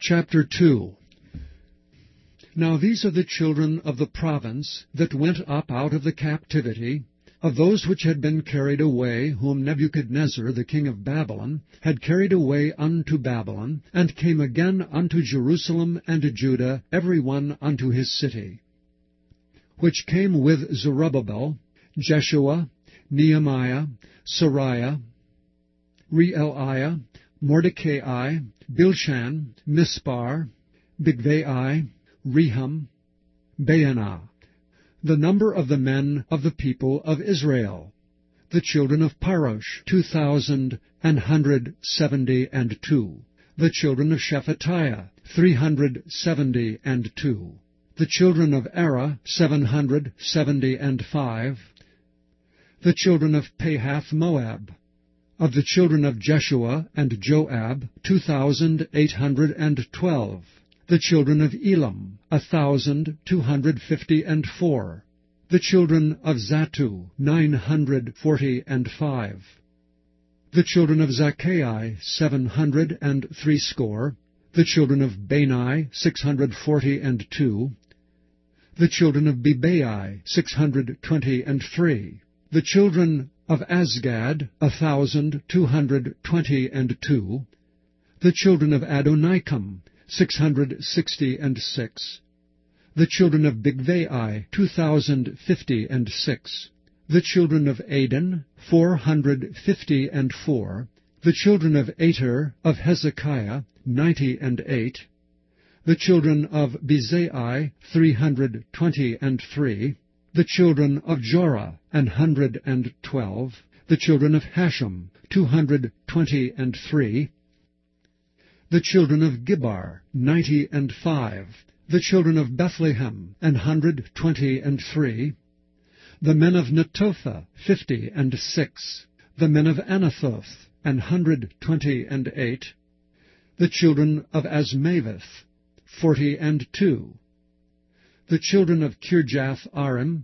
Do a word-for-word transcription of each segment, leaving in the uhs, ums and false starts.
Chapter two. Now these are the children of the province that went up out of the captivity, of those which had been carried away, whom Nebuchadnezzar the king of Babylon had carried away unto Babylon, and came again unto Jerusalem and Judah, every one unto his city, which came with Zerubbabel, Jeshua, Nehemiah, Sariah, Reelaiah, Mordecai, Bilshan, Mispar, Bigvai, Rehum, Baanah, the number of the men of the people of Israel, the children of Parosh, two thousand an hundred seventy and two, the children of Shephatiah, three hundred seventy and two, the children of Ara, seven hundred seventy and five, the children of Pahath Moab, of the children of Jeshua and Joab, two thousand eight hundred and twelve, the children of Elam, a thousand two hundred fifty and four, the children of Zattu, nine hundred forty and five, the children of Zaccai, seven hundred and threescore, the children of Bani, six hundred forty and two, the children of Bebai, six hundred twenty and three, the children of Azgad, a thousand two hundred twenty and two, the children of Adonikam, six hundred sixty and six, the children of Bigvai, two thousand fifty and six, the children of Adin, four hundred fifty and four, the children of Ater of Hezekiah, ninety and eight, the children of Bezai, three hundred twenty and three, the children of Jorah, an hundred and twelve, the children of Hashem, two hundred twenty and three, the children of Gibbar, ninety and five, the children of Bethlehem, an hundred twenty and three, the men of Netopha, fifty and six, the men of Anathoth, an hundred twenty and eight, the children of Asmaveth, forty and two, the children of Kirjath-Arim,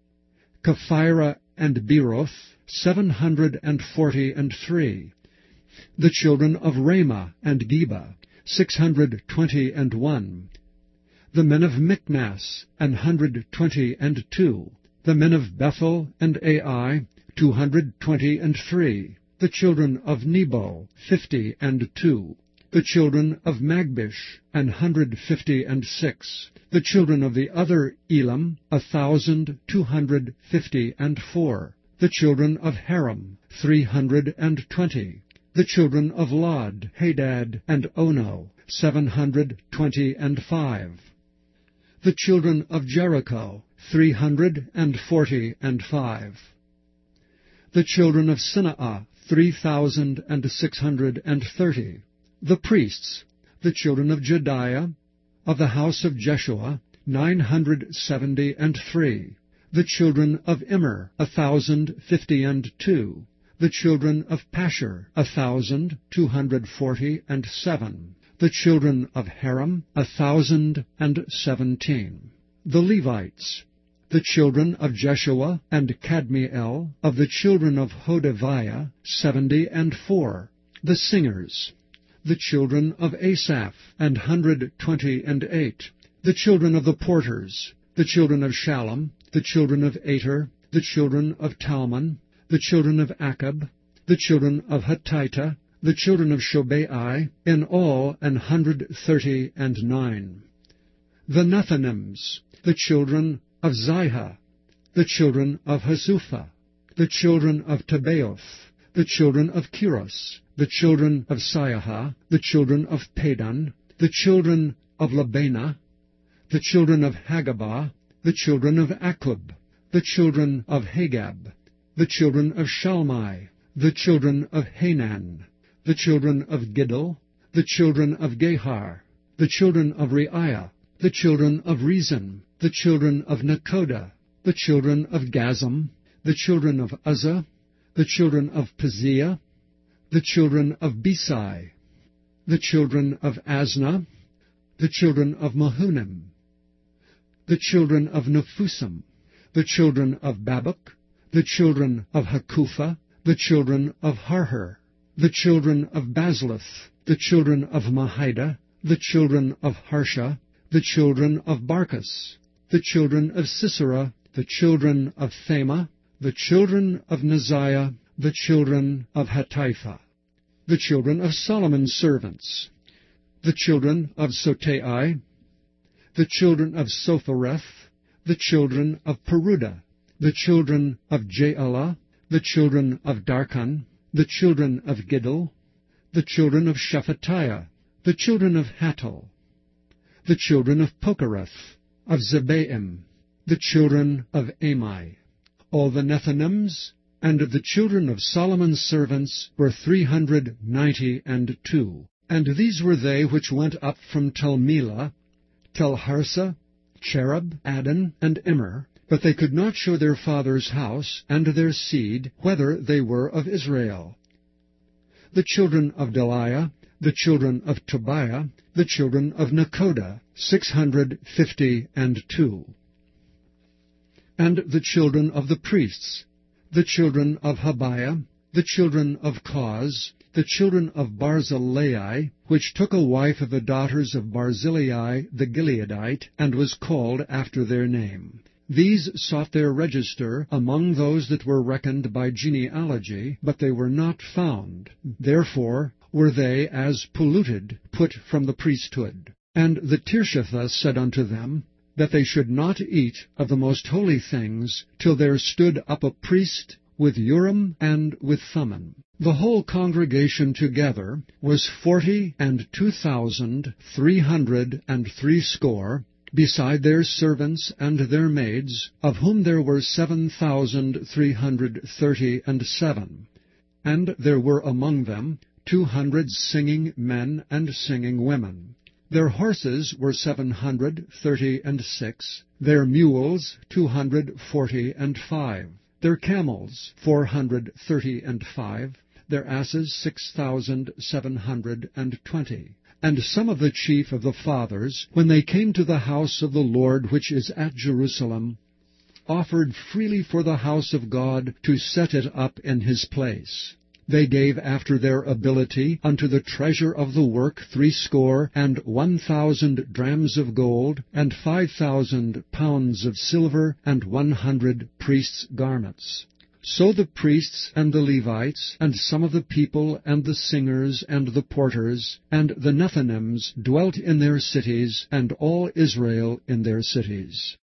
Kephirah and Beeroth, seven hundred and forty and three, the children of Ramah and Geba, six hundred twenty and one, the men of Michmas, an hundred twenty and two, the men of Bethel and Ai, two hundred twenty and three, the children of Nebo, fifty and two, the children of Magbish, an hundred fifty and six, the children of the other Elam, a thousand two hundred fifty and four, the children of Haram, three hundred and twenty, the children of Lod, Hadad, and Ono, seven hundred twenty and five, the children of Jericho, three hundred and forty and five, the children of Sineah, three thousand and six hundred and thirty, the priests, the children of Jediah, of the house of Jeshua, nine hundred seventy and three, the children of Immer, a thousand fifty and two, the children of Pashur, a thousand two hundred forty and seven, the children of Haram, a thousand and seventeen, the Levites, the children of Jeshua and Kadmiel, of the children of Hodaviah, seventy and four, the singers, the children of Asaph, an hundred twenty and eight, the children of the porters, the children of Shallum, the children of Ater, the children of Talmon, the children of Akab, the children of Hattita, the children of Shobai, in all an hundred thirty and nine, the Nethinims, the children of Ziha, the children of Hasupha, the children of Tabaoth, the children of Kiros, the children of Siaha, the children of Padan, the children of Labana, the children of Hagabah, the children of Akub, the children of Hagab, the children of Shalmai, the children of Hanan, the children of Giddel, the children of Gehar, the children of Reiah, the children of Rezin, the children of Nekoda, the children of Gazam, the children of Uzzah, the children of Paziah, the children of Besai, the children of Asna, the children of Mahunim, the children of Nephusim, the children of Babuk, the children of Hakupha, the children of Harher, the children of Bazluth, the children of Mahida, the children of Harsha, the children of Barkos, the children of Sisera, the children of Thema, the children of Neziah, the children of Hatipha, the children of Solomon's servants, the children of Sotai, the children of Sophereth, the children of Peruda, the children of Jaala, the children of Darkon, the children of Giddel, the children of Shephatiah, the children of Hattil, the children of Pokereth, of Zebaim, the children of Amai. All the Nethinims and of the children of Solomon's servants were three hundred ninety and two. And these were they which went up from Telmelah, Telharsa, Cherub, Adon, and Immer, but they could not show their father's house and their seed, whether they were of Israel. The children of Deliah, the children of Tobiah, the children of Nekoda, six hundred fifty and two. And the children of the priests, the children of Habiah, the children of Koz, the children of Barzillai, which took a wife of the daughters of Barzillai the Gileadite, and was called after their name. These sought their register among those that were reckoned by genealogy, but they were not found. Therefore were they as polluted, put from the priesthood. And the Tirshatha said unto them, that they should not eat of the most holy things, till there stood up a priest with Urim and with Thummim. The whole congregation together was forty and two thousand three hundred and threescore, beside their servants and their maids, of whom there were seven thousand three hundred thirty and seven. And there were among them two hundred singing men and singing women. Their horses were seven hundred thirty and six, their mules two hundred forty and five, their camels four hundred thirty and five, their asses six thousand seven hundred and twenty. And some of the chief of the fathers, when they came to the house of the Lord which is at Jerusalem, offered freely for the house of God to set it up in his place. They gave after their ability unto the treasure of the work threescore and one thousand drams of gold, and five thousand pounds of silver, and one hundred priests' garments. So the priests and the Levites, and some of the people, and the singers, and the porters, and the Nethinims dwelt in their cities, and all Israel in their cities.